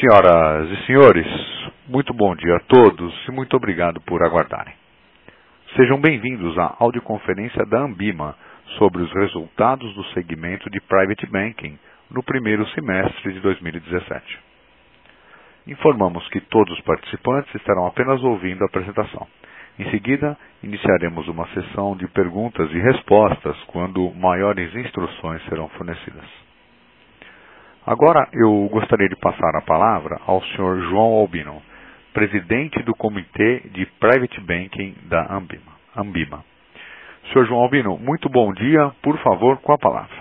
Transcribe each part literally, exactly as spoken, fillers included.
Senhoras e senhores, muito bom dia a todos e muito obrigado por aguardarem. Sejam bem-vindos à audioconferência da Ambima sobre os resultados do segmento de Private Banking no primeiro semestre de dois mil e dezessete. Informamos que todos os participantes estarão apenas ouvindo a apresentação. Em seguida, iniciaremos uma sessão de perguntas e respostas quando maiores instruções serão fornecidas. Agora eu gostaria de passar a palavra ao senhor João Albino, presidente do Comitê de Private Banking da Ambima. Ambima. senhor João Albino, muito bom dia, por favor, com a palavra.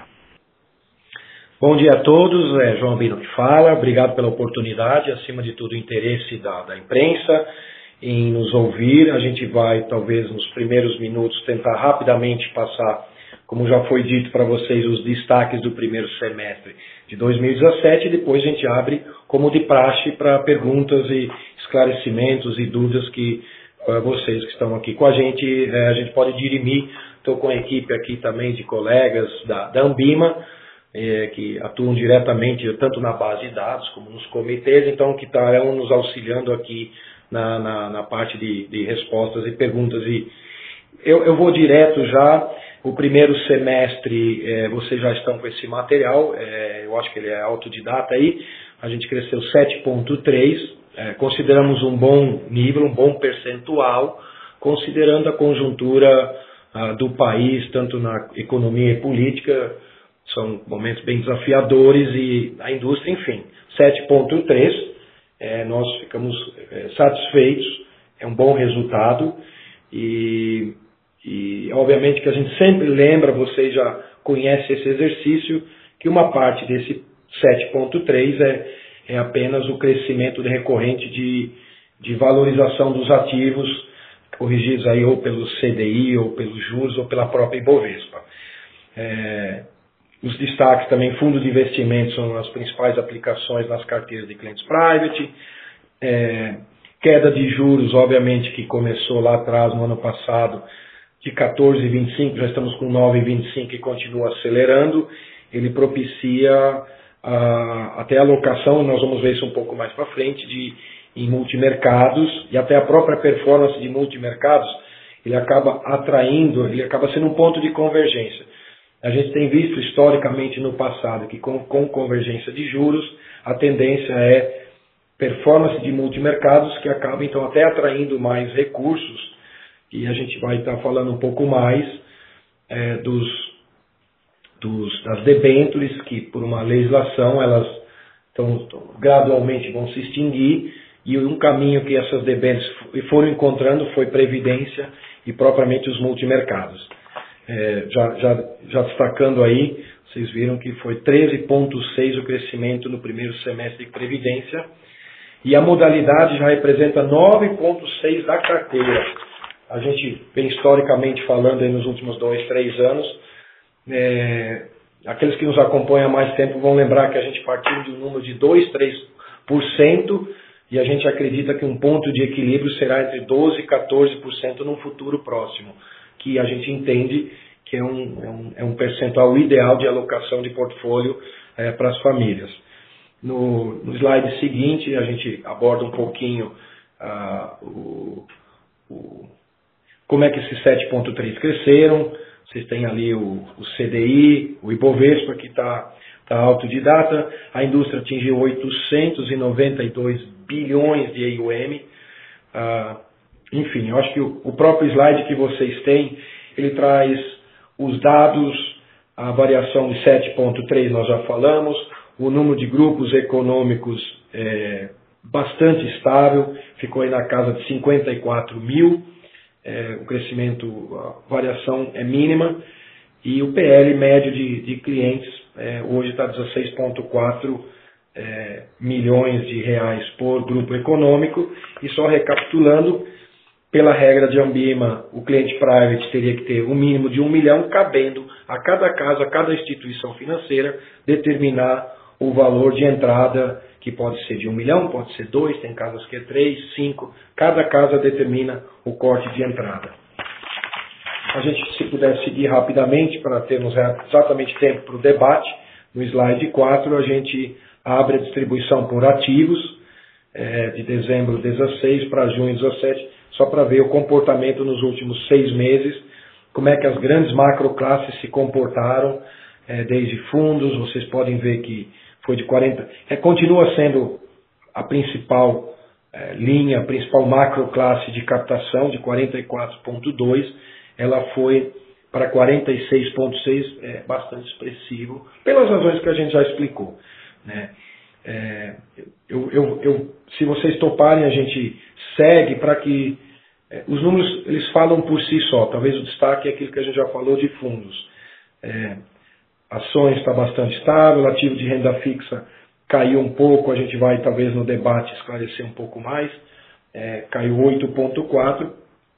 Bom dia a todos, é João Albino que fala, obrigado pela oportunidade, acima de tudo o interesse da, da imprensa em nos ouvir. A gente vai, talvez, nos primeiros minutos, tentar rapidamente passar, como já foi dito para vocês, os destaques do primeiro semestre de dois mil e dezessete, e depois a gente abre, como de praxe, para perguntas e esclarecimentos e dúvidas que uh, vocês que estão aqui com a gente, uh, a gente pode dirimir. Estou com a equipe aqui também de colegas da, da Ambima, eh, que atuam diretamente tanto na base de dados como nos comitês, então que estarão nos auxiliando aqui na, na, na parte de, de respostas e perguntas. E eu, eu vou direto já. O primeiro semestre, eh, vocês já estão com esse material, eh, eu acho que ele é autodidata aí, a gente cresceu sete vírgula três, eh, consideramos um bom nível, um bom percentual, considerando a conjuntura ah, do país, tanto na economia e política, são momentos bem desafiadores, e a indústria, enfim, sete vírgula três, eh, nós ficamos eh, satisfeitos, é um bom resultado, e... E, obviamente, que a gente sempre lembra, vocês já conhecem esse exercício, que uma parte desse sete vírgula três é, é apenas o crescimento recorrente de, de valorização dos ativos, corrigidos aí ou pelo C D I, ou pelos juros, ou pela própria Ibovespa. É, os destaques também, fundo de investimentos são as principais aplicações nas carteiras de clientes private, é, queda de juros, obviamente, que começou lá atrás, no ano passado, de quatorze vírgula vinte e cinco, já estamos com nove vírgula vinte e cinco e continua acelerando. Ele propicia a, até a alocação, nós vamos ver isso um pouco mais para frente, de, em multimercados, e até a própria performance de multimercados, ele acaba atraindo, ele acaba sendo um ponto de convergência. A gente tem visto historicamente no passado que com, com convergência de juros, a tendência é performance de multimercados que acaba então até atraindo mais recursos. E a gente vai estar falando um pouco mais é, dos, dos, das debêntures, que por uma legislação elas tão, tão, gradualmente vão se extinguir, e um caminho que essas debêntures foram encontrando foi previdência e propriamente os multimercados. É, já, já, já destacando aí, vocês viram que foi treze vírgula seis o crescimento no primeiro semestre de previdência, e a modalidade já representa nove vírgula seis da carteira. A gente vem historicamente falando aí nos últimos dois, três anos, é, aqueles que nos acompanham há mais tempo vão lembrar que a gente partiu de um número de dois, três por cento, e a gente acredita que um ponto de equilíbrio será entre doze e quatorze por cento no futuro próximo, que a gente entende que é um, é um, é um percentual ideal de alocação de portfólio é, para as famílias. No, no slide seguinte, a gente aborda um pouquinho ah, o... o como é que esses sete vírgula três cresceram. Vocês têm ali o, o C D I, o Ibovespa, que está tá autodidata. A indústria atingiu oitocentos e noventa e dois bilhões de A U M. Ah, enfim, eu acho que o, o próprio slide que vocês têm, ele traz os dados, a variação de sete vírgula três nós já falamos, o número de grupos econômicos é bastante estável, ficou aí na casa de cinquenta e quatro mil. É, o crescimento, a variação é mínima, e o P L médio de, de clientes é, hoje está dezesseis vírgula quatro é, milhões de reais por grupo econômico. E só recapitulando, pela regra de Ambima, o cliente private teria que ter um mínimo de um milhão, cabendo a cada casa, a cada instituição financeira, determinar o valor de entrada, que pode ser de um milhão, pode ser dois, tem casas que é três, cinco, cada casa determina o corte de entrada. A gente, se puder seguir rapidamente, para termos exatamente tempo para o debate, no slide quatro a gente abre a distribuição por ativos, é, de dezembro dezesseis para junho dezessete, só para ver o comportamento nos últimos seis meses, como é que as grandes macroclasses se comportaram, é, desde fundos, vocês podem ver que foi de quarenta, é, continua sendo a principal é, linha, a principal macroclasse de captação, de quarenta e quatro vírgula dois, ela foi para quarenta e seis vírgula seis, é bastante expressivo, pelas razões que a gente já explicou, né? É, eu, eu, eu, se vocês toparem, a gente segue para que é, os números eles falam por si só. Talvez o destaque é aquilo que a gente já falou de fundos. É, ações está bastante estável, ativo de renda fixa caiu um pouco, a gente vai talvez no debate esclarecer um pouco mais, é, caiu oito vírgula quatro,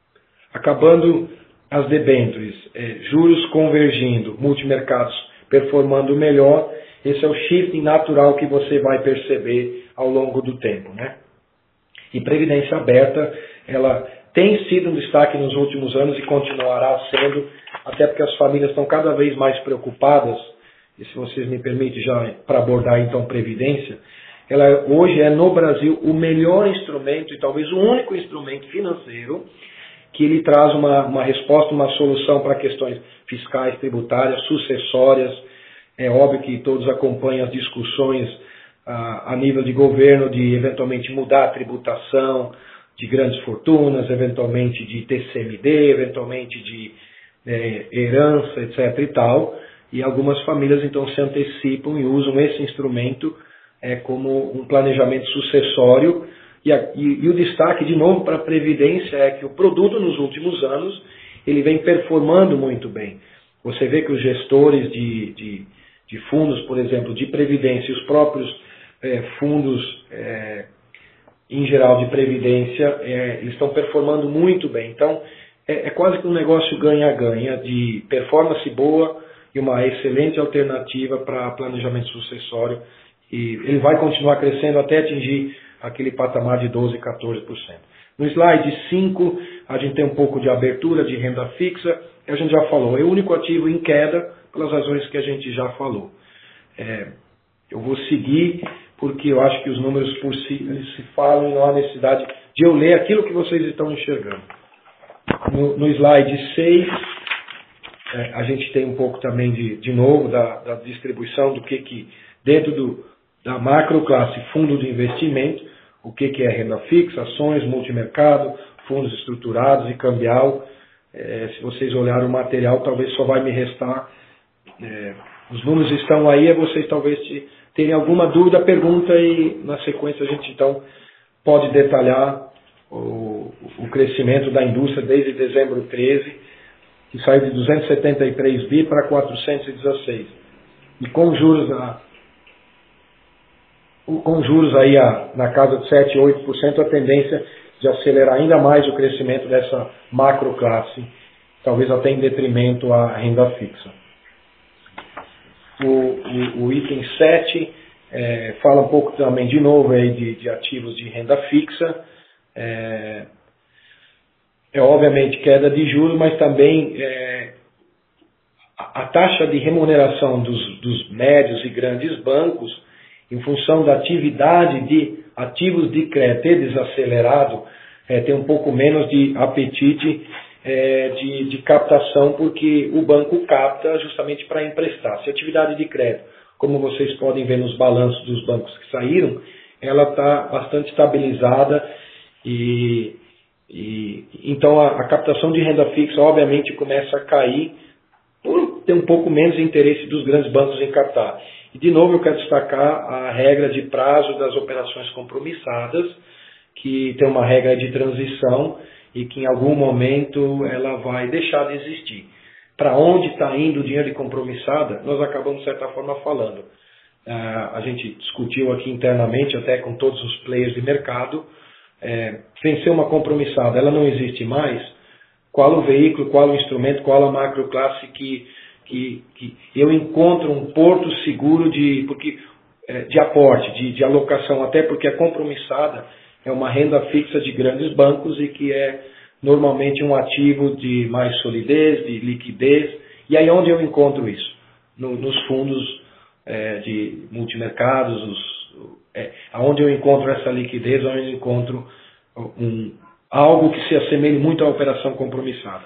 acabando as debêntures, é, juros convergindo, multimercados performando melhor. Esse é o shifting natural que você vai perceber ao longo do tempo, né? E previdência aberta, ela tem sido um destaque nos últimos anos e continuará sendo, até porque as famílias estão cada vez mais preocupadas, e se vocês me permitem já para abordar então previdência, ela hoje é no Brasil o melhor instrumento e talvez o único instrumento financeiro que ele traz uma, uma resposta, uma solução para questões fiscais, tributárias, sucessórias. É óbvio que todos acompanham as discussões a, a nível de governo de eventualmente mudar a tributação de grandes fortunas, eventualmente de T C M D, eventualmente de é, herança, etc e tal. E algumas famílias então se antecipam e usam esse instrumento é, como um planejamento sucessório. E, a, e, e o destaque de novo para a Previdência é que o produto nos últimos anos ele vem performando muito bem. Você vê que os gestores de, de de fundos, por exemplo, de previdência, e os próprios é, fundos, é, em geral, de previdência, é, eles estão performando muito bem. Então, é, é quase que um negócio ganha-ganha, de performance boa e uma excelente alternativa para planejamento sucessório. E ele vai continuar crescendo até atingir aquele patamar de doze, quatorze por cento. No slide cinco, a gente tem um pouco de abertura de renda fixa, que a gente já falou. É o único ativo em queda, pelas razões que a gente já falou. É, eu vou seguir, porque eu acho que os números por si eles se falam e não há necessidade de eu ler aquilo que vocês estão enxergando. No, no slide seis, é, a gente tem um pouco também de, de novo da, da distribuição do que, que dentro do, da macroclasse fundo de investimento, o que, que é renda fixa, ações, multimercado, fundos estruturados e cambial. É, se vocês olharem o material, talvez só vai me restar. É, os números estão aí, é vocês talvez terem alguma dúvida, pergunta e na sequência a gente então pode detalhar o, o crescimento da indústria desde dezembro treze, que saiu de duzentos e setenta e três bi para quatrocentos e dezesseis. E com juros, na, com juros aí a, na casa de sete, oito por cento, a tendência de acelerar ainda mais o crescimento dessa macroclasse, talvez até em detrimento à renda fixa. O, o, o item sete é, fala um pouco também, de novo, aí de, de ativos de renda fixa. É, é obviamente queda de juros, mas também é, a, a taxa de remuneração dos, dos médios e grandes bancos, em função da atividade de ativos de crédito ter desacelerado, é, tem um pouco menos de apetite É, de, de captação, porque o banco capta justamente para emprestar. Se a atividade de crédito, como vocês podem ver nos balanços dos bancos que saíram, ela está bastante estabilizada e, e então a, a captação de renda fixa obviamente começa a cair por ter um pouco menos de interesse dos grandes bancos em captar. E de novo eu quero destacar a regra de prazo das operações compromissadas, que tem uma regra de transição e que em algum momento ela vai deixar de existir. Para onde está indo o dinheiro de compromissada, nós acabamos de certa forma falando. Ah, a gente discutiu aqui internamente, até com todos os players de mercado, é, vencer uma compromissada, ela não existe mais. Qual o veículo, qual o instrumento, qual a macroclasse que, que, que eu encontro um porto seguro de, porque, é, de aporte, de, de alocação, até porque a compromissada é uma renda fixa de grandes bancos e que é normalmente um ativo de mais solidez, de liquidez. E aí onde eu encontro isso? No, nos fundos é, de multimercados, os, é, onde eu encontro essa liquidez, onde eu encontro um, algo que se assemelhe muito à operação compromissada.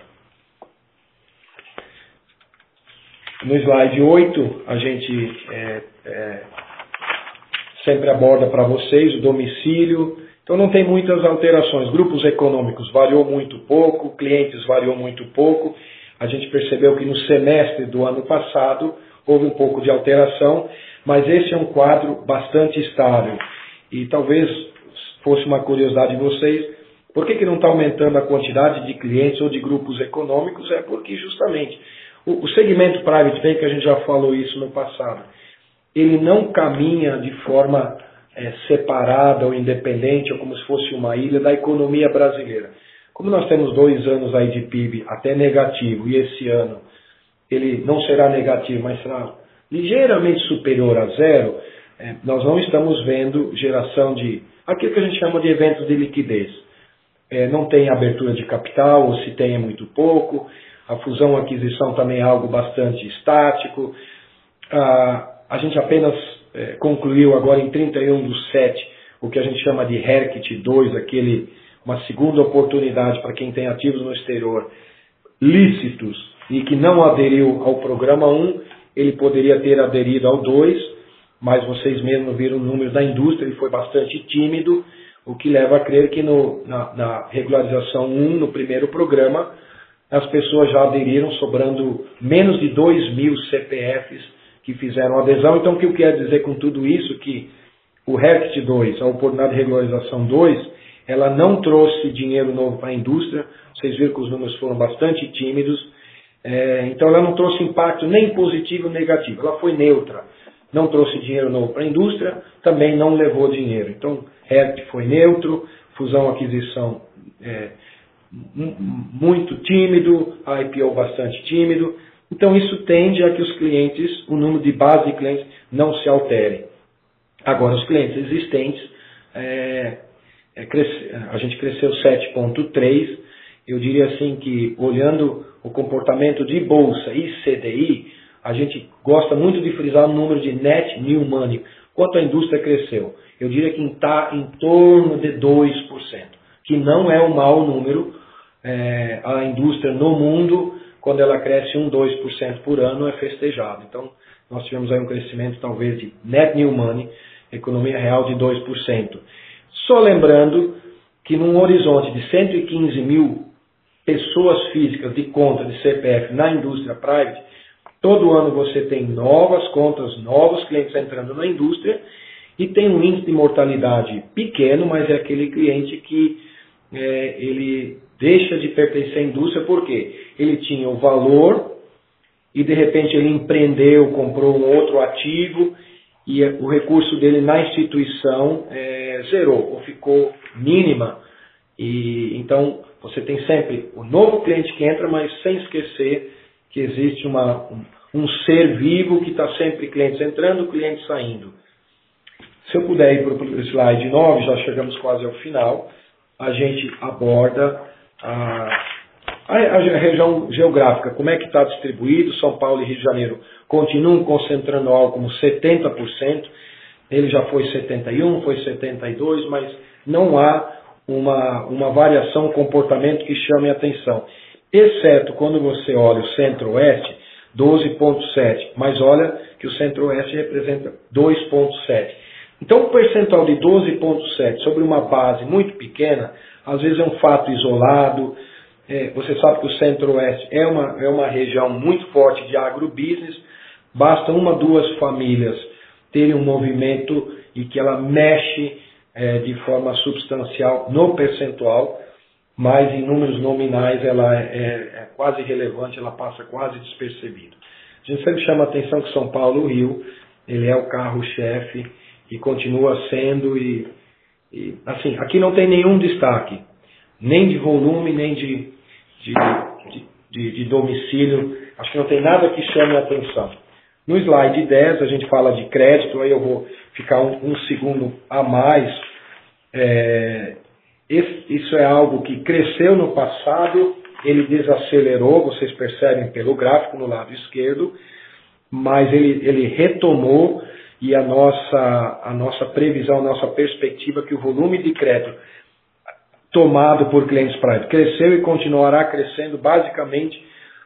No slide oito, a gente é, é, sempre aborda para vocês o domicílio. Então não tem muitas alterações. Grupos econômicos variou muito pouco, clientes variou muito pouco. A gente percebeu que no semestre do ano passado houve um pouco de alteração, mas esse é um quadro bastante estável. E talvez fosse uma curiosidade de vocês, por que, que não está aumentando a quantidade de clientes ou de grupos econômicos? É porque justamente o, o segmento private bank, a gente já falou isso no passado, ele não caminha de forma é, separada ou independente, ou como se fosse uma ilha da economia brasileira. Como nós temos dois anos aí de P I B até negativo, e esse ano ele não será negativo, mas será ligeiramente superior a zero, é, nós não estamos vendo geração de aquilo que a gente chama de eventos de liquidez. É, não tem abertura de capital, ou se tem é muito pouco. A fusão aquisição também é algo bastante estático. Ah, a gente apenas é, concluiu agora em trinta e um do sete o que a gente chama de Herct dois, aquele, uma segunda oportunidade para quem tem ativos no exterior lícitos e que não aderiu ao programa um, ele poderia ter aderido ao dois, mas vocês mesmos viram o número da indústria, ele foi bastante tímido, o que leva a crer que no, na, na regularização um, no primeiro programa, as pessoas já aderiram, sobrando menos de dois mil C P Fs que fizeram adesão. Então, o que eu quero dizer com tudo isso? Que o Herct dois, a oportunidade de regularização dois, ela não trouxe dinheiro novo para a indústria, vocês viram que os números foram bastante tímidos, é, então ela não trouxe impacto nem positivo nem negativo, ela foi neutra. Não trouxe dinheiro novo para a indústria, também não levou dinheiro. Então, Herct foi neutro, fusão-aquisição é, muito tímido, a I P O bastante tímido. Então, isso tende a que os clientes, o número de base de clientes não se altere. Agora, os clientes existentes, é, é, cresce, a gente cresceu sete vírgula três. Eu diria assim que, olhando o comportamento de bolsa e C D I, a gente gosta muito de frisar o número de net new money. Quanto a indústria cresceu? Eu diria que está em torno de dois por cento, que não é um mau número. É, a indústria no mundo, quando ela cresce um, dois por cento por ano, é festejado. Então, nós tivemos aí um crescimento talvez de net new money, economia real de dois por cento. Só lembrando que num horizonte de cento e quinze mil pessoas físicas de conta de C P F na indústria private, todo ano você tem novas contas, novos clientes entrando na indústria e tem um índice de mortalidade pequeno, mas é aquele cliente que é, ele deixa de pertencer à indústria porque ele tinha o valor e de repente ele empreendeu, comprou um outro ativo e o recurso dele na instituição é, zerou ou ficou mínima. E então você tem sempre o novo cliente que entra, mas sem esquecer que existe uma, um, um ser vivo que está sempre clientes entrando, clientes saindo. Se eu puder ir para o slide nove, já chegamos quase ao final, a gente aborda a, a, a região geográfica, como é que está distribuído. São Paulo e Rio de Janeiro continuam concentrando algo como setenta por cento, ele já foi setenta e um por cento, foi setenta e dois por cento, mas não há uma, uma variação, um comportamento que chame a atenção. Exceto quando você olha o Centro-Oeste, doze vírgula sete por cento, mas olha que o Centro-Oeste representa dois vírgula sete por cento. Então, o percentual de doze vírgula sete por cento sobre uma base muito pequena, às vezes é um fato isolado. É, você sabe que o Centro-Oeste é uma, é uma região muito forte de agrobusiness, basta uma, duas famílias terem um movimento e que ela mexe é, de forma substancial no percentual, mas em números nominais ela é, é, é quase irrelevante, ela passa quase despercebida. A gente sempre chama a atenção que São Paulo, Rio, ele é o carro-chefe e continua sendo, e, e assim, aqui não tem nenhum destaque, nem de volume, nem de, de, de, de, de domicílio, acho que não tem nada que chame a atenção. No slide dez a gente fala de crédito, aí eu vou ficar um, um segundo a mais. É, esse, isso é algo que cresceu no passado, ele desacelerou, vocês percebem pelo gráfico no lado esquerdo, mas ele, ele retomou e a nossa, a nossa previsão, a nossa perspectiva que o volume de crédito tomado por clientes private cresceu e continuará crescendo basicamente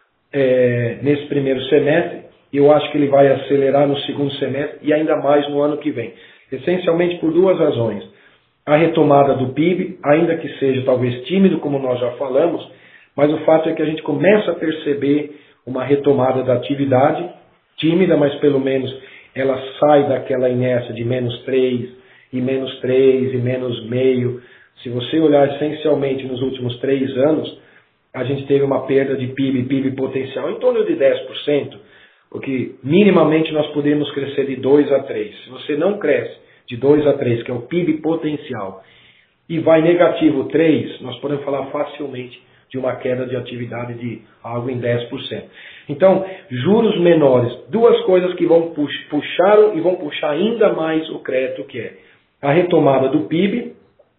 é, nesse primeiro semestre. Eu acho que ele vai acelerar no segundo semestre e ainda mais no ano que vem. Essencialmente por duas razões. A retomada do P I B, ainda que seja talvez tímido, como nós já falamos, mas o fato é que a gente começa a perceber uma retomada da atividade, tímida, mas pelo menos ela sai daquela inércia de menos três, e menos três, e menos meio. Se você olhar essencialmente nos últimos três anos, a gente teve uma perda de P I B, P I B potencial em torno de dez por cento, porque minimamente nós podemos crescer de dois a três. Se você não cresce de dois a três, que é o P I B potencial, e vai negativo três, nós podemos falar facilmente de uma queda de atividade de algo em dez por cento. Então, juros menores, duas coisas que vão puxar e vão puxar ainda mais o crédito, que é a retomada do P I B,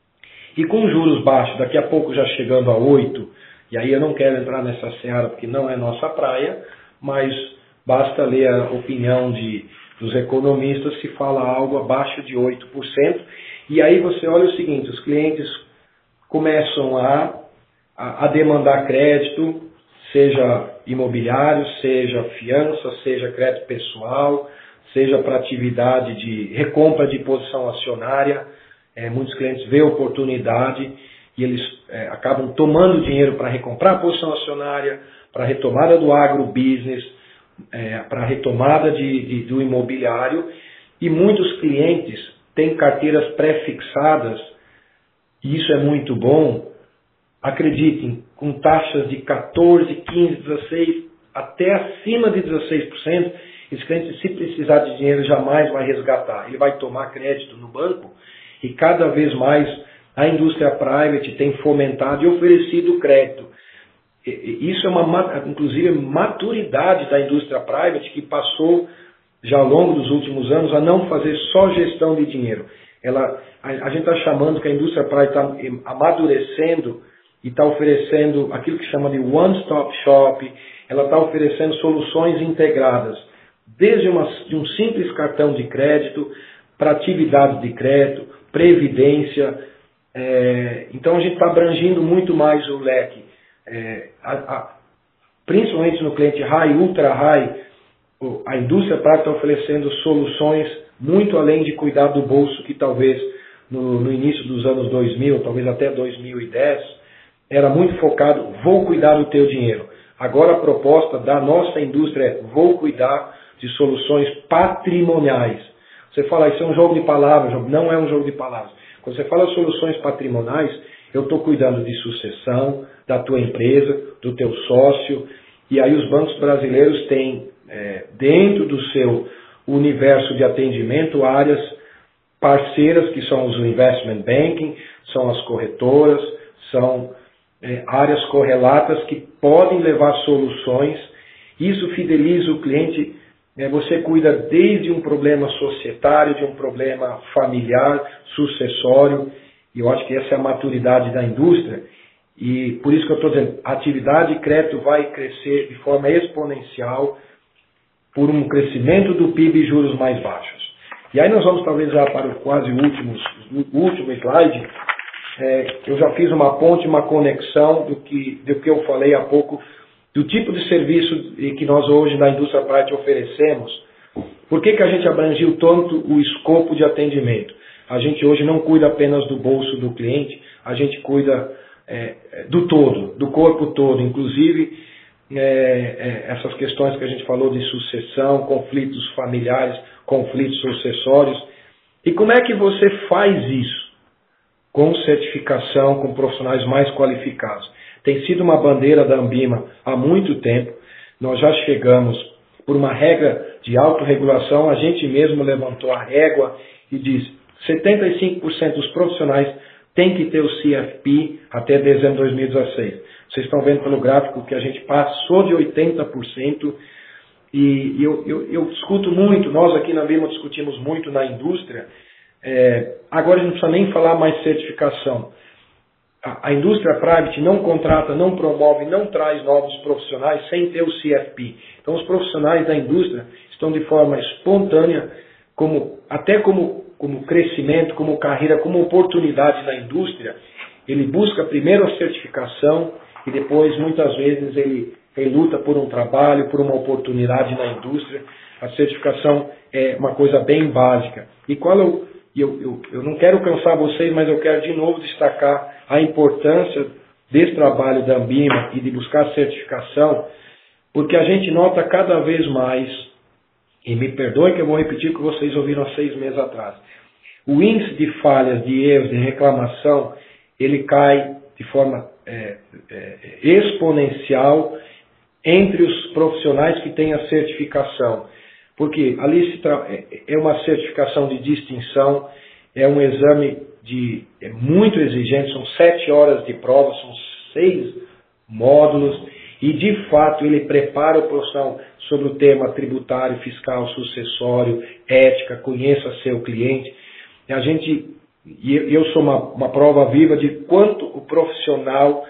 e com juros baixos, daqui a pouco já chegando a oito, e aí eu não quero entrar nessa seara porque não é nossa praia, mas basta ler a opinião de, dos economistas se fala algo abaixo de oito por cento, e aí você olha o seguinte, os clientes começam a, a, a demandar crédito, seja imobiliário, seja fiança, seja crédito pessoal, seja para atividade de recompra de posição acionária. É, muitos clientes veem oportunidade e eles é, acabam tomando dinheiro para recomprar a posição acionária, para a retomada do agrobusiness, é, para a retomada de, de, do imobiliário. E muitos clientes têm carteiras pré-fixadas, e isso é muito bom. Acreditem, com taxas de quatorze, quinze, dezesseis, até acima de dezesseis por cento, esse cliente, se precisar de dinheiro, jamais vai resgatar. Ele vai tomar crédito no banco e cada vez mais a indústria private tem fomentado e oferecido crédito. Isso é uma, inclusive, maturidade da indústria private que passou já ao longo dos últimos anos a não fazer só gestão de dinheiro. Ela, a, a gente está chamando que a indústria private está amadurecendo e está oferecendo aquilo que chama de one-stop shop, ela está oferecendo soluções integradas, desde uma, de um simples cartão de crédito para atividades de crédito, previdência. É, então a gente está abrangindo muito mais o leque, é, a, a, principalmente no cliente high, ultra high, a indústria private está oferecendo soluções muito além de cuidar do bolso, que talvez no, no início dos anos dois mil, talvez até dois mil e dez, era muito focado, vou cuidar do teu dinheiro. Agora a proposta da nossa indústria é, vou cuidar de soluções patrimoniais. Você fala, isso é um jogo de palavras, não é um jogo de palavras. Quando você fala soluções patrimoniais, eu estou cuidando de sucessão, da tua empresa, do teu sócio, e aí os bancos brasileiros têm, é, dentro do seu universo de atendimento, áreas parceiras, que são os investment banking, são as corretoras, são é, áreas correlatas que podem levar soluções. Isso fideliza o cliente. É, você cuida desde um problema societário, de um problema familiar, sucessório, e eu acho que essa é a maturidade da indústria, e por isso que eu estou dizendo, a atividade de crédito vai crescer de forma exponencial por um crescimento do P I B e juros mais baixos. E aí nós vamos talvez já para o quase último, o último slide. É, eu já fiz uma ponte, uma conexão do que, do que eu falei há pouco, do tipo de serviço que nós hoje na indústria private oferecemos. Por que que a gente abrangiu tanto o escopo de atendimento? A gente hoje não cuida apenas do bolso do cliente, a gente cuida é, do todo, do corpo todo, inclusive é, é, essas questões que a gente falou de sucessão, conflitos familiares, conflitos sucessórios. E como é que você faz isso? Com certificação, com profissionais mais qualificados. Tem sido uma bandeira da Ambima há muito tempo. Nós já chegamos, por uma regra de autorregulação, a gente mesmo levantou a régua e diz setenta e cinco por cento dos profissionais têm que ter o C F P até dezembro de dois mil e dezesseis. Vocês estão vendo pelo gráfico que a gente passou de oitenta por cento e eu, eu, eu discuto muito, nós aqui na Ambima discutimos muito na indústria. É, agora a gente não precisa nem falar mais certificação. a, a indústria private não contrata, não promove, não traz novos profissionais sem ter o C F P. Então os profissionais da indústria estão de forma espontânea, como, até como, como crescimento, como carreira, como oportunidade na indústria. Ele busca primeiro a certificação e depois, muitas vezes, ele, ele luta por um trabalho, por uma oportunidade na indústria. A certificação é uma coisa bem básica. E qual eu, eu, eu, eu não quero cansar vocês, mas eu quero de novo destacar a importância desse trabalho da Ambima e de buscar certificação, porque a gente nota cada vez mais, e me perdoe que eu vou repetir o que vocês ouviram há seis meses atrás, o índice de falhas, de erros, de reclamação, ele cai de forma é, é, exponencial entre os profissionais que têm a certificação. Porque ali se tra... é uma certificação de distinção, é um exame de... é muito exigente, são sete horas de prova, são seis módulos, e de fato ele prepara o profissional sobre o tema tributário, fiscal, sucessório, ética, conheça seu cliente. E a gente... E eu sou uma, uma prova viva de quanto o profissional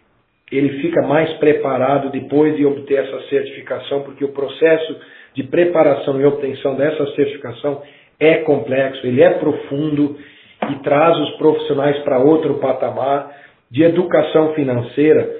ele fica mais preparado depois de obter essa certificação, porque o processo de preparação e obtenção dessa certificação é complexo, ele é profundo e traz os profissionais para outro patamar de educação financeira.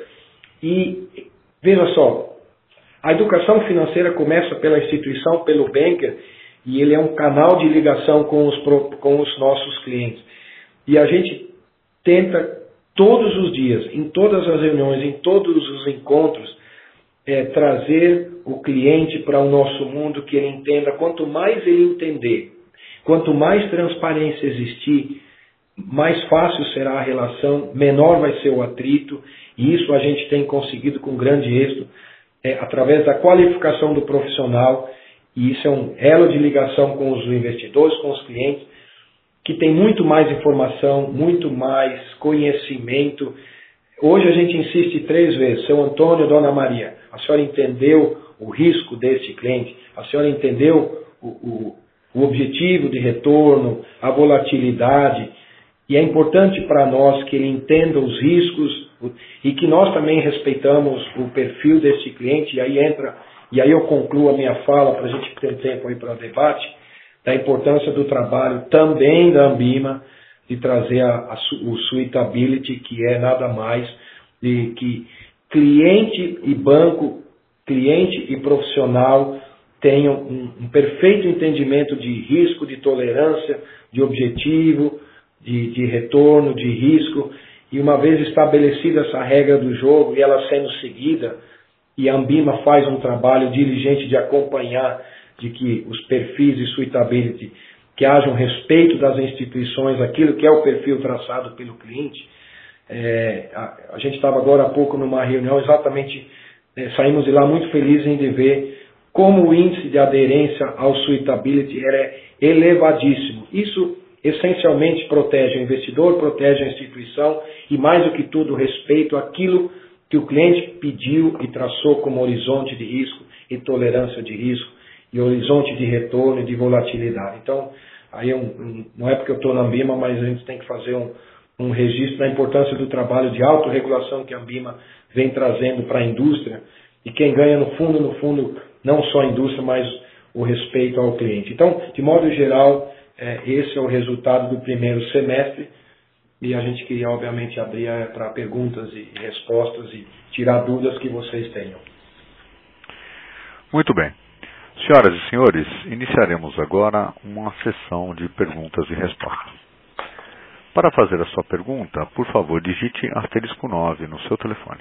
E veja só, a educação financeira começa pela instituição, pelo banker, e ele é um canal de ligação com os, com os nossos clientes. E a gente tenta todos os dias, em todas as reuniões, em todos os encontros, é, trazer o cliente para o nosso mundo, que ele entenda. Quanto mais ele entender, quanto mais transparência existir, mais fácil será a relação, menor vai ser o atrito, e isso a gente tem conseguido com grande êxito, é, através da qualificação do profissional. E isso é um elo de ligação com os investidores, com os clientes, que tem muito mais informação, muito mais conhecimento. Hoje a gente insiste três vezes: seu Antônio, Dona Maria, a senhora entendeu o risco deste cliente? A senhora entendeu o, o, o objetivo de retorno, a volatilidade? E é importante para nós que ele entenda os riscos e que nós também respeitamos o perfil desse cliente. E aí entra... E aí eu concluo a minha fala, para a gente ter tempo aí para o debate, da importância do trabalho também da Ambima, de trazer a, a, o suitability, que é nada mais de que cliente e banco, cliente e profissional tenham um, um perfeito entendimento de risco, de tolerância, de objetivo, de, de retorno, de risco. E uma vez estabelecida essa regra do jogo e ela sendo seguida, e a Ambima faz um trabalho diligente de acompanhar de que os perfis de suitability, que haja um respeito das instituições, aquilo que é o perfil traçado pelo cliente. É, a, a gente estava agora há pouco numa reunião, exatamente, é, saímos de lá muito felizes em ver como o índice de aderência ao suitability era elevadíssimo. Isso essencialmente protege o investidor, protege a instituição e, mais do que tudo, respeito àquilo que o cliente pediu e traçou como horizonte de risco e tolerância de risco e horizonte de retorno e de volatilidade. Então, aí um, um, não é porque eu estou na Ambima, mas a gente tem que fazer um, um registro da importância do trabalho de autorregulação que a Ambima vem trazendo para a indústria, e quem ganha no fundo, no fundo, não só a indústria, mas o respeito ao cliente. Então, de modo geral, é, esse é o resultado do primeiro semestre. E a gente queria, obviamente, abrir para perguntas e respostas e tirar dúvidas que vocês tenham. Muito bem. Senhoras e senhores, iniciaremos agora uma sessão de perguntas e respostas. Para fazer a sua pergunta, por favor, digite asterisco nove no seu telefone.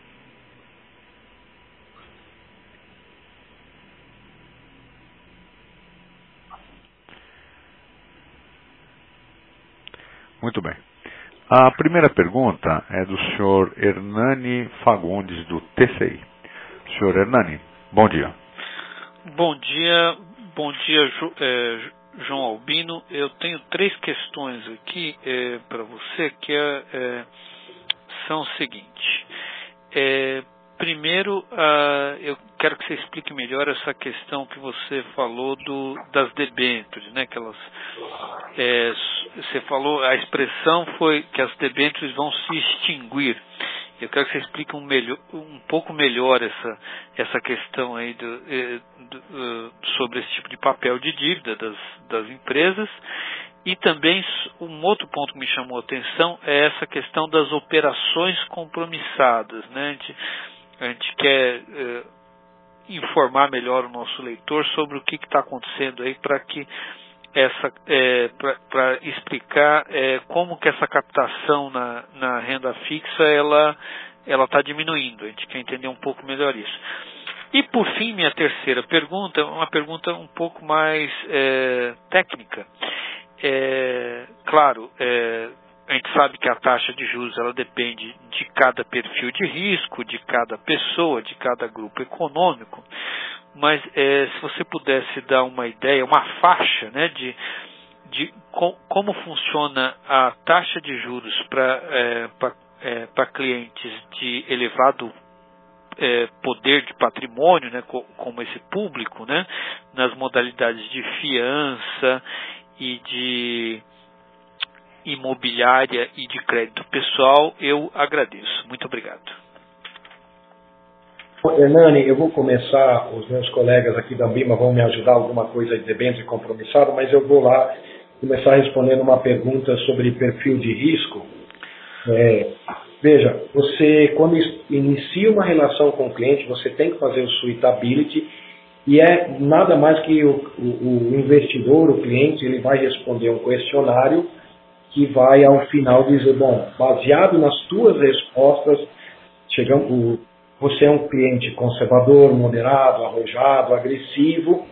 Muito bem. A primeira pergunta é do senhor Hernani Fagundes, do T C I. senhor Hernani, bom dia. Bom dia, bom dia, Ju, é, João Albino. Eu tenho três questões aqui é, para você, que é, é, são o seguinte. É, primeiro, ah, eu quero que você explique melhor essa questão que você falou do, das debêntures, né? Que elas, é, você falou, a expressão foi que as debêntures vão se extinguir. Eu quero que você explique um, melhor, um pouco melhor essa, essa questão aí do, do, sobre esse tipo de papel de dívida das, das empresas. E também um outro ponto que me chamou a atenção é essa questão das operações compromissadas, né? A gente, a gente quer é, informar melhor o nosso leitor sobre o que está acontecendo aí para que essa é, para explicar é, como que essa captação na, na renda fixa ela ela está diminuindo. A gente quer entender um pouco melhor isso. E por fim, minha terceira pergunta, uma pergunta um pouco mais é, técnica. É, claro, é, a gente sabe que a taxa de juros ela depende de cada perfil de risco, de cada pessoa, de cada grupo econômico. Mas é, se você pudesse dar uma ideia, uma faixa, né, de, de com, como funciona a taxa de juros para é, é, para clientes de elevado é, poder de patrimônio, né, co, como esse público, né, nas modalidades de fiança e de imobiliária e de crédito pessoal, eu agradeço. Muito obrigado. Hernani, eu vou começar, os meus colegas aqui da Ambima vão me ajudar alguma coisa de debênture compromissado, mas eu vou lá começar respondendo uma pergunta sobre perfil de risco. É, veja, você quando inicia uma relação com o cliente, você tem que fazer o suitability e é nada mais que o, o, o investidor, o cliente, ele vai responder um questionário que vai ao final dizer, bom, baseado nas tuas respostas, chegamos, o, você é um cliente conservador, moderado, arrojado, agressivo,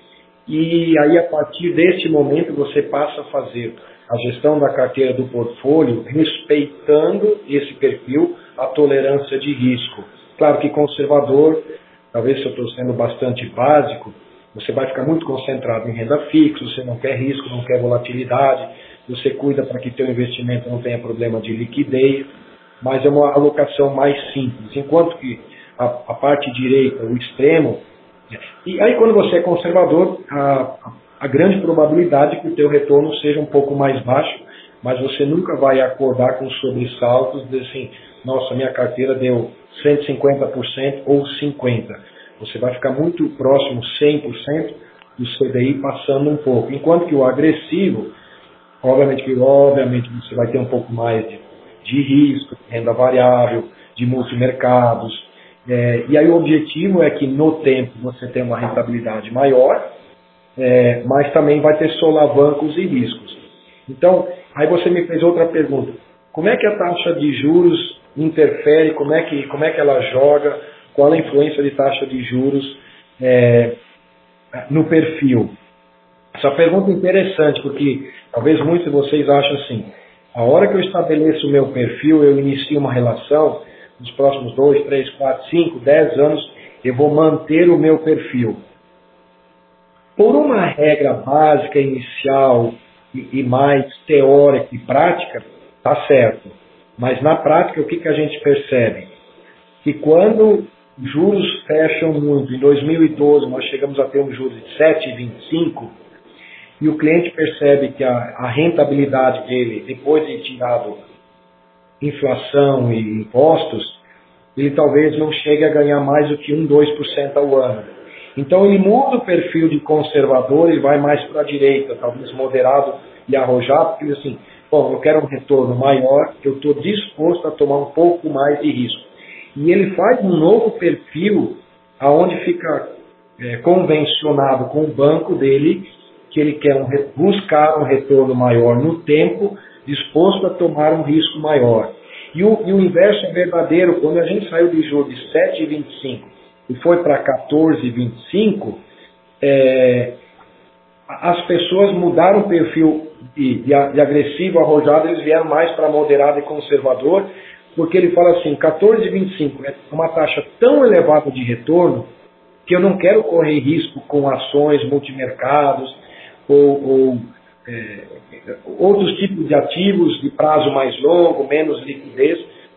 e aí a partir deste momento você passa a fazer a gestão da carteira do portfólio respeitando esse perfil, a tolerância de risco. Claro que conservador, talvez se eu estou sendo bastante básico, você vai ficar muito concentrado em renda fixa, você não quer risco, não quer volatilidade, você cuida para que teu investimento não tenha problema de liquidez, mas é uma alocação mais simples. Enquanto que a, a parte direita, o extremo, e aí quando você é conservador, a, a grande probabilidade é que o teu retorno seja um pouco mais baixo, mas você nunca vai acordar com sobressaltos, dizer assim, nossa, minha carteira deu cento e cinquenta por cento ou cinquenta por cento. Você vai ficar muito próximo, cem por cento do C D I passando um pouco. Enquanto que o agressivo, obviamente que obviamente você vai ter um pouco mais de, de risco, renda variável, de multimercados. É, e aí o objetivo é que no tempo você tenha uma rentabilidade maior, é, mas também vai ter solavancos e riscos. Então, aí você me fez outra pergunta. Como é que a taxa de juros interfere, como é que, como é que ela joga, qual a influência de taxa de juros é, no perfil? Essa pergunta é interessante, porque talvez muitos de vocês achem assim, a hora que eu estabeleço o meu perfil, eu inicio uma relação, nos próximos dois, três, quatro, cinco, dez anos, eu vou manter o meu perfil. Por uma regra básica, inicial e, e mais teórica e prática, está certo. Mas na prática, o que, que a gente percebe? Que quando juros fecham muito, em dois mil e doze nós chegamos a ter um juros de sete vírgula vinte e cinco, e o cliente percebe que a, a rentabilidade dele, depois de tirado inflação e impostos, ele talvez não chegue a ganhar mais do que um, dois por cento ao ano. Então ele muda o perfil de conservador e vai mais para a direita, talvez moderado e arrojado, porque ele diz assim, bom, eu quero um retorno maior, eu estou disposto a tomar um pouco mais de risco. E ele faz um novo perfil, aonde fica é, convencionado com o banco dele, que ele quer um, buscar um retorno maior no tempo, disposto a tomar um risco maior. E o, e o inverso é verdadeiro. Quando a gente saiu de juros de sete vírgula vinte e cinco e foi para quatorze vírgula vinte e cinco, é, as pessoas mudaram o perfil de, de, de agressivo, arrojado, eles vieram mais para moderado e conservador, porque ele fala assim, quatorze vírgula vinte e cinco é uma taxa tão elevada de retorno que eu não quero correr risco com ações, multimercados ou, ou é, outros tipos de ativos de prazo mais longo, menos liquidez,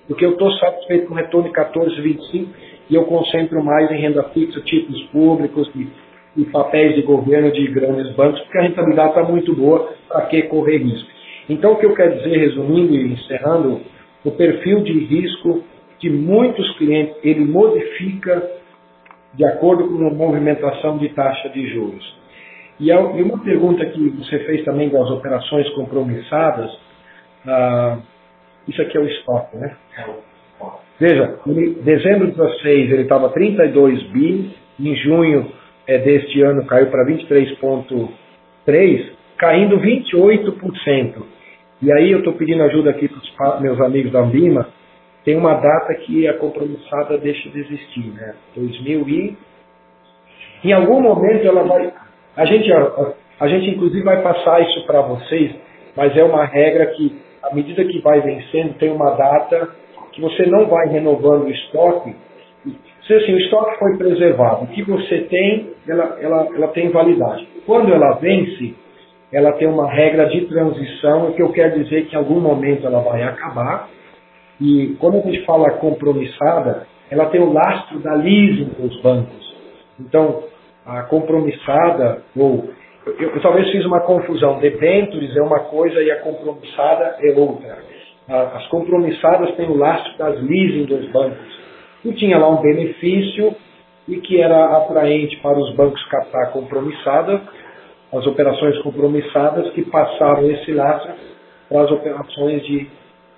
porque eu estou satisfeito com o retorno de quatorze vírgula vinte e cinco e eu concentro mais em renda fixa, títulos públicos e, e papéis de governo de grandes bancos, porque a rentabilidade está muito boa, para que correr risco? Então, o que eu quero dizer, resumindo e encerrando, o perfil de risco de muitos clientes, ele modifica de acordo com a movimentação de taxa de juros. E uma pergunta que você fez também das operações compromissadas, ah, isso aqui é o estoque, né? Veja, em dezembro de dezesseis ele estava trinta e dois bi, em junho é, deste ano caiu para vinte e três vírgula três, caindo vinte e oito por cento. E aí eu estou pedindo ajuda aqui para os meus amigos da Ambima, tem uma data que a compromissada deixa de existir, né? dois mil e... Em algum momento ela vai... A gente, a, a gente inclusive vai passar isso para vocês, mas é uma regra que, à medida que vai vencendo, tem uma data que você não vai renovando o estoque. Se assim, o estoque foi preservado, o que você tem, ela, ela, ela tem validade. Quando ela vence, ela tem uma regra de transição, o que eu quero dizer que em algum momento ela vai acabar. E quando a gente fala compromissada, ela tem o lastro da leasing dos bancos. Então, a compromissada, ou eu, eu talvez fiz uma confusão, debêntures é uma coisa e a compromissada é outra. As compromissadas têm o lastro das leasing dos bancos. E tinha lá um benefício e que era atraente para os bancos captar a compromissada, as operações compromissadas que passaram esse lastro para as operações de,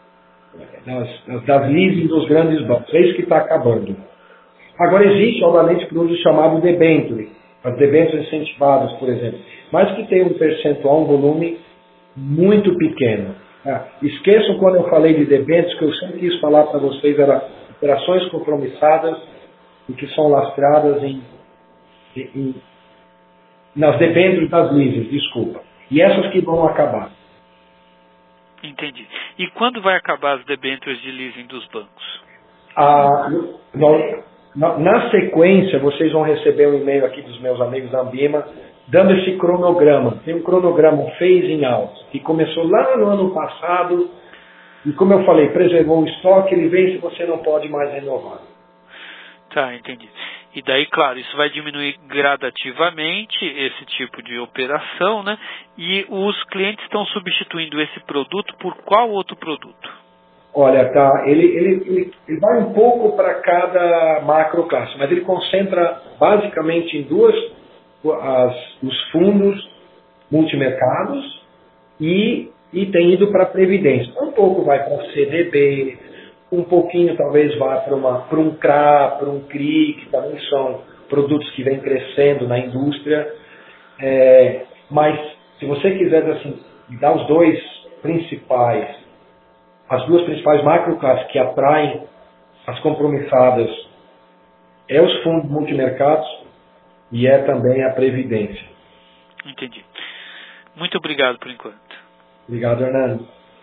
das, das leasing dos grandes bancos. É isso que está acabando. Agora existe, obviamente, o produto chamado debenture, as debêntures incentivadas, por exemplo, mas que tem um percentual, um volume muito pequeno. Ah, esqueçam quando eu falei de debêntures, que eu sempre quis falar para vocês, era operações compromissadas e que são lastreadas em, em, nas debêntures das leasing, desculpa. E essas que vão acabar. Entendi. E quando vai acabar as debêntures de leasing dos bancos? Ah, no, na, na sequência, vocês vão receber um e-mail aqui dos meus amigos da Ambima, dando esse cronograma. Tem um cronograma phasing out, que começou lá no ano passado, e como eu falei, preservou o estoque, ele vence e você não pode mais renovar. Tá, entendi. E daí, claro, isso vai diminuir gradativamente esse tipo de operação, né? E os clientes estão substituindo esse produto por qual outro produto? Olha, tá, ele, ele, ele, ele vai um pouco para cada macro classe, mas ele concentra basicamente em duas, as, os fundos multimercados e, e tem ido para a Previdência. Um pouco vai para C D B, um pouquinho talvez vá para um C R A, para um C R I, que também são produtos que vêm crescendo na indústria. É, mas se você quiser assim, dar os dois principais, as duas principais macroclasses que atraem as compromissadas é os fundos multimercados e é também a Previdência. Entendi. Muito obrigado por enquanto. Obrigado, Hernando.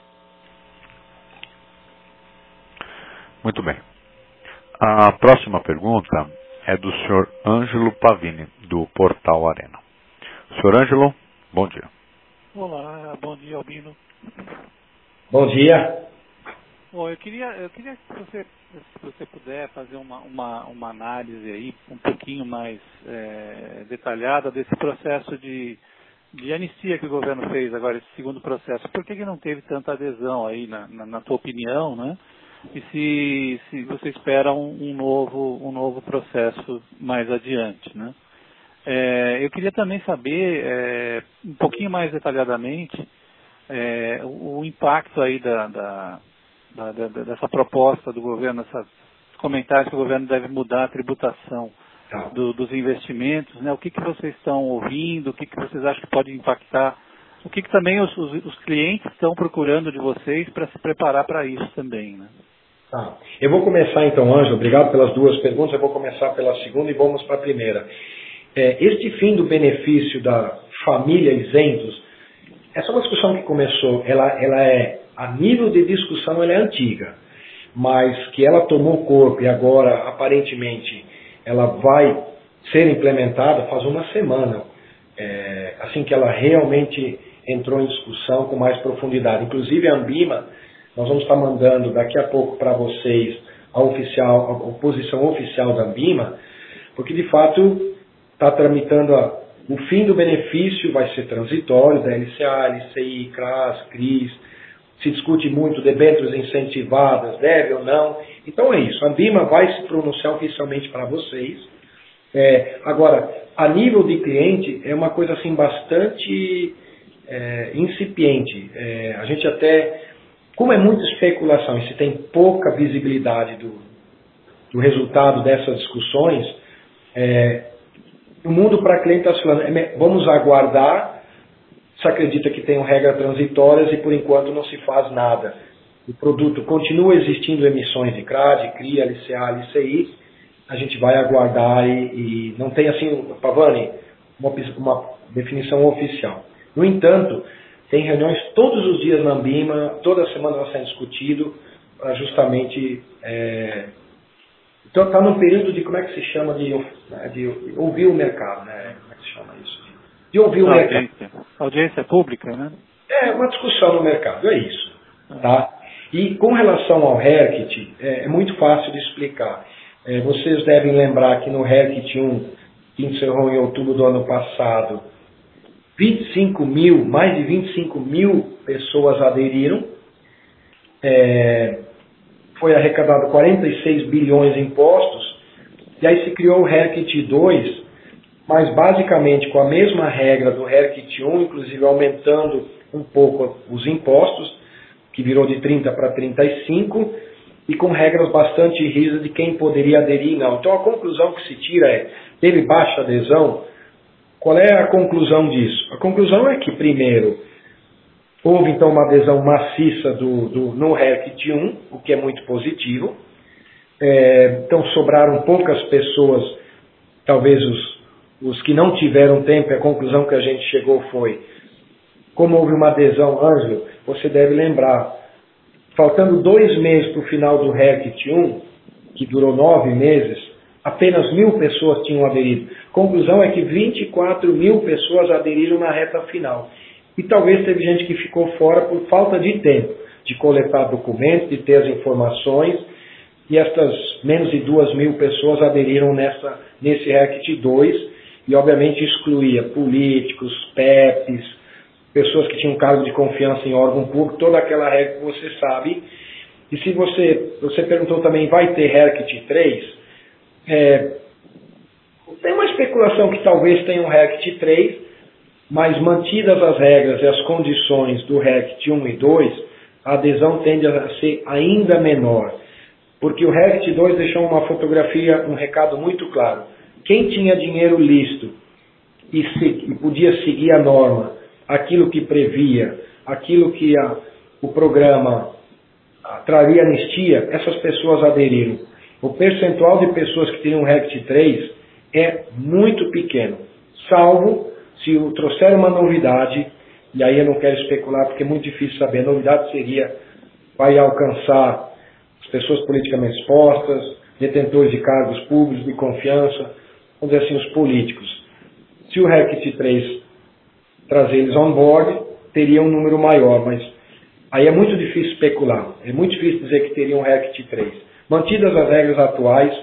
Muito bem. A próxima pergunta é do senhor Ângelo Pavini, do Portal Arena. senhor Ângelo, bom dia. Olá, bom dia, Albino. Bom dia. Bom, eu queria, eu queria que você, se você puder fazer uma, uma, uma análise aí um pouquinho mais é, detalhada desse processo de, de anistia que o governo fez agora, esse segundo processo. Por que, que não teve tanta adesão aí, na, na, na tua opinião, né? E se, se você espera um, um, novo, um novo processo mais adiante, né? É, eu queria também saber, é, um pouquinho mais detalhadamente, é, o, o impacto aí da, da, da, da, dessa proposta do governo, esses comentários que o governo deve mudar a tributação do, dos investimentos, né? O que, que vocês estão ouvindo, o que, que vocês acham que pode impactar, o que, que também os, os, os clientes estão procurando de vocês para se preparar para isso também, né? Tá. Eu vou começar então, Ângelo, obrigado pelas duas perguntas, eu vou começar pela segunda e vamos para a primeira. É, este fim do benefício da família isentos, essa é uma discussão que começou, ela, ela é, a nível de discussão ela é antiga, mas que ela tomou corpo e agora aparentemente ela vai ser implementada faz uma semana, é, assim que ela realmente entrou em discussão com mais profundidade. Inclusive a Ambima Nós vamos estar mandando daqui a pouco para vocês a, oficial, a posição oficial da Ambima, porque de fato está tramitando a, o fim do benefício, vai ser transitório, da L C A, L C I, C R A S, C R I S, se discute muito debêntures incentivadas, deve ou não. Então é isso, a Ambima vai se pronunciar oficialmente para vocês. É, agora, a nível de cliente, é uma coisa assim bastante é, incipiente. É, a gente até, como é muita especulação e se tem pouca visibilidade do, do resultado dessas discussões, é, o mundo para cliente está falando, é, vamos aguardar, se acredita que tem regras transitórias e por enquanto não se faz nada. O produto continua existindo emissões de C R A, de C R I, L C A, L C I, a gente vai aguardar e, e não tem assim, Pavani, uma, uma definição oficial. No entanto, tem reuniões todos os dias na Ambima, toda semana vai sendo discutido para justamente... É, então está num período de, como é que se chama, de, de ouvir o mercado, né? Como é que se chama isso? De ouvir o audiência. mercado. Audiência pública, né? É, uma discussão no mercado, é isso. Tá? E com relação ao HERKIT, é, é muito fácil de explicar. É, vocês devem lembrar que no HERKIT um, que encerrou em outubro do ano passado, vinte e cinco mil, mais de vinte e cinco mil pessoas aderiram. É, foi arrecadado quarenta e seis bilhões em impostos. E aí se criou o HERKIT dois, mas basicamente com a mesma regra do HERKIT um, inclusive aumentando um pouco os impostos, que virou de trinta para trinta e cinco, e com regras bastante rígidas de quem poderia aderir e não. Então a conclusão que se tira é, teve baixa adesão. Qual é a conclusão disso? A conclusão é que, primeiro, houve então uma adesão maciça do, do, no HERKIT um, o que é muito positivo. É, então sobraram poucas pessoas, talvez os, os que não tiveram tempo, e a conclusão que a gente chegou foi, como houve uma adesão, Ângelo, você deve lembrar, faltando dois meses para o final do HERKIT um, que durou nove meses, apenas mil pessoas tinham aderido. Conclusão é que vinte e quatro mil pessoas aderiram na reta final. E talvez teve gente que ficou fora por falta de tempo, de coletar documentos, de ter as informações, e estas menos de duas mil pessoas aderiram nessa, nesse HERKIT dois, e obviamente excluía políticos, P E Ps, pessoas que tinham cargo de confiança em órgão público, toda aquela regra que você sabe. E se você, você perguntou também, vai ter HERKIT três? É, tem uma especulação que talvez tenha um HERKIT três, mas mantidas as regras e as condições do HERKIT um e dois, a adesão tende a ser ainda menor. Porque o HERKIT dois deixou uma fotografia, um recado muito claro. Quem tinha dinheiro lícito e, se, e podia seguir a norma, aquilo que previa, aquilo que a, o programa a, traria anistia, essas pessoas aderiram. O percentual de pessoas que teriam HERKIT três é muito pequeno, salvo se trouxer uma novidade, e aí eu não quero especular porque é muito difícil saber, a novidade seria, vai alcançar as pessoas politicamente expostas, detentores de cargos públicos de confiança, vamos dizer assim, os políticos. Se o HERKIT três trazer eles on board, teria um número maior, mas aí é muito difícil especular, é muito difícil dizer que teria um HERKIT três. Mantidas as regras atuais,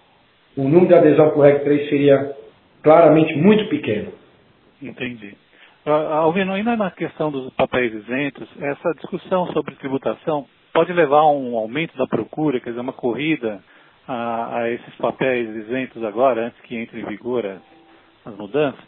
o número de adesão para o HERKIT três seria claramente muito pequeno. Entendi. Alvino, ainda na questão dos papéis isentos, essa discussão sobre tributação pode levar a um aumento da procura, quer dizer, uma corrida a, a esses papéis isentos agora, antes que entre em vigor as, as mudanças?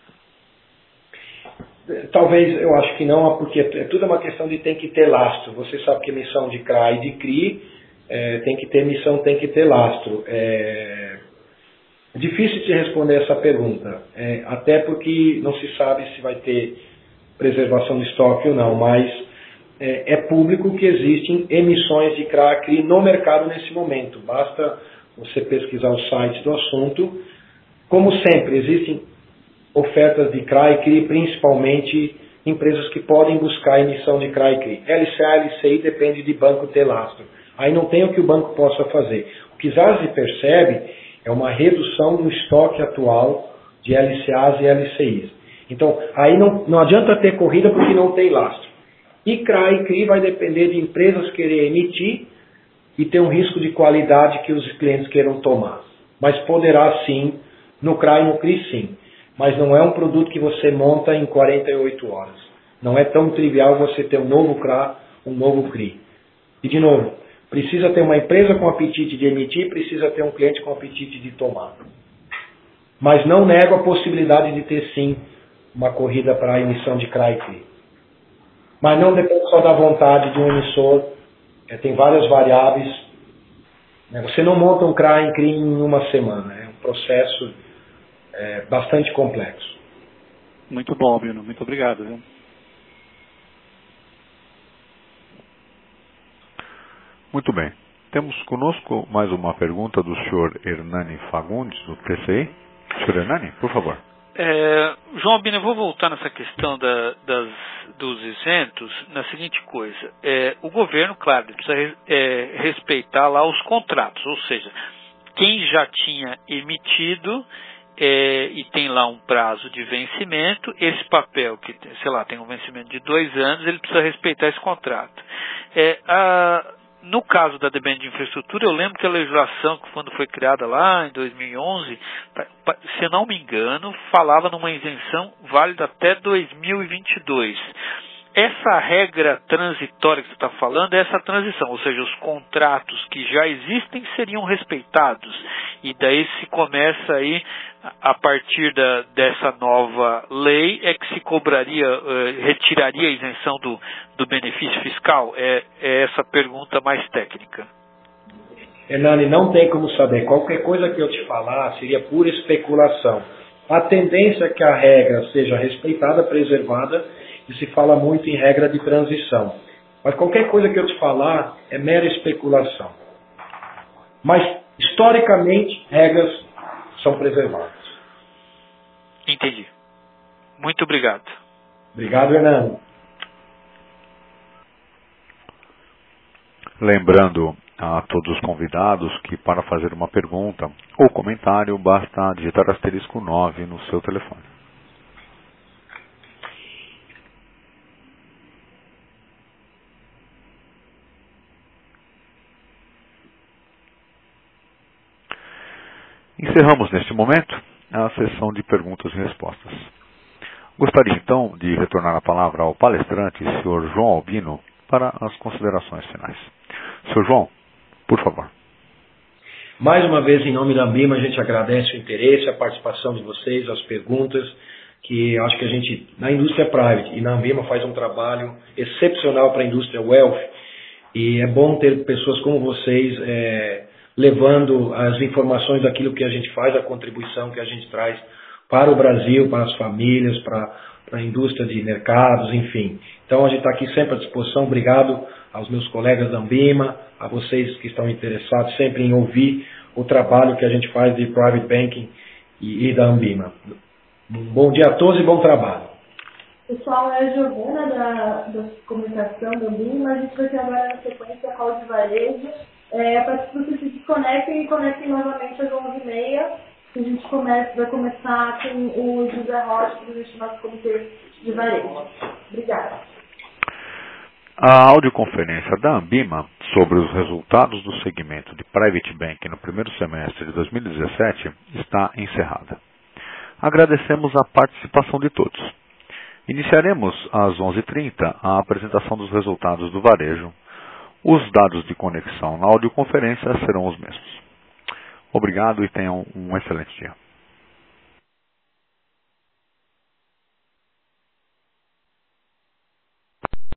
Talvez, eu acho que não, porque é tudo uma questão de tem que ter lastro. Você sabe que emissão de C R A e de C R I é, tem que ter emissão, tem que ter lastro. É, é difícil de responder essa pergunta, é, até porque não se sabe se vai ter preservação de estoque ou não, mas é, é público que existem emissões de C R A e C R I no mercado nesse momento. Basta você pesquisar os sites do assunto. Como sempre, existem ofertas de C R A e C R I, principalmente empresas que podem buscar a emissão de C R A e C R I. L C A, L C I depende de banco ter lastro. Aí não tem o que o banco possa fazer. O que já se percebe é uma redução do estoque atual de L C As e L C Is. Então, aí não, não adianta ter corrida porque não tem lastro. E C R A e C R I vai depender de empresas querer emitir e ter um risco de qualidade que os clientes queiram tomar. Mas poderá sim, no C R A e no C R I sim. Mas não é um produto que você monta em quarenta e oito horas. Não é tão trivial você ter um novo C R A, um novo C R I. E de novo, precisa ter uma empresa com apetite de emitir, precisa ter um cliente com apetite de tomar. Mas não nego a possibilidade de ter sim uma corrida para a emissão de C R A e C R I. Mas não depende só da vontade de um emissor, é, tem várias variáveis. Né? Você não monta um C R A e C R I em uma semana, é um processo é, bastante complexo. Muito bom, Bino, muito obrigado. Viu? Muito bem. Temos conosco mais uma pergunta do senhor Hernani Fagundes, do T C I. senhor Hernani, por favor. É, João Albino, eu vou voltar nessa questão da, das, dos isentos na seguinte coisa. É, o governo, claro, precisa é, respeitar lá os contratos, ou seja, quem já tinha emitido é, e tem lá um prazo de vencimento, esse papel que, sei lá, tem um vencimento de dois anos, ele precisa respeitar esse contrato. É, a No caso da debênture de infraestrutura, eu lembro que a legislação, que quando foi criada lá em dois mil e onze, se não me engano, falava numa isenção válida até dois mil e vinte e dois. Essa regra transitória que você está falando é essa transição, ou seja, os contratos que já existem seriam respeitados. E daí se começa aí, a partir da, dessa nova lei, é que se cobraria, eh, retiraria a isenção do, do benefício fiscal? É, é essa pergunta mais técnica. Hernani, não tem como saber. Qualquer coisa que eu te falar seria pura especulação. A tendência é que a regra seja respeitada, preservada, e se fala muito em regra de transição. Mas qualquer coisa que eu te falar é mera especulação. Mas, historicamente, regras são preservadas. Entendi. Muito obrigado. Obrigado, Hernando. Lembrando a todos os convidados que para fazer uma pergunta ou comentário basta digitar asterisco nove no seu telefone. Encerramos neste momento a sessão de perguntas e respostas. Gostaria então de retornar a palavra ao palestrante, senhor João Albino, para as considerações finais. senhor João, por favor. Mais uma vez, em nome da Ambima, a gente agradece o interesse, a participação de vocês, as perguntas, que acho que a gente, na indústria private e na Ambima, faz um trabalho excepcional para a indústria wealth, e é bom ter pessoas como vocês é, levando as informações daquilo que a gente faz, a contribuição que a gente traz para o Brasil, para as famílias, para, para a indústria de mercados, enfim. Então a gente está aqui sempre à disposição. Obrigado aos meus colegas da Ambima, a vocês que estão interessados sempre em ouvir o trabalho que a gente faz de Private Banking e, e da Ambima. Um bom dia a todos e bom trabalho. Pessoal, é a Giovana da, da comunicação da Ambima. A gente vai ter agora na sequência a call de varejo. É, para que vocês se desconectem e conectem novamente às onze e meia. A gente começa, vai começar com o José Rocha, presidente do nosso comitê de varejo. Obrigada. A audioconferência da Ambima sobre os resultados do segmento de Private Banking no primeiro semestre de dois mil e dezessete está encerrada. Agradecemos a participação de todos. Iniciaremos às onze e trinta a apresentação dos resultados do varejo. Os dados de conexão na audioconferência serão os mesmos. Obrigado e tenham um excelente dia.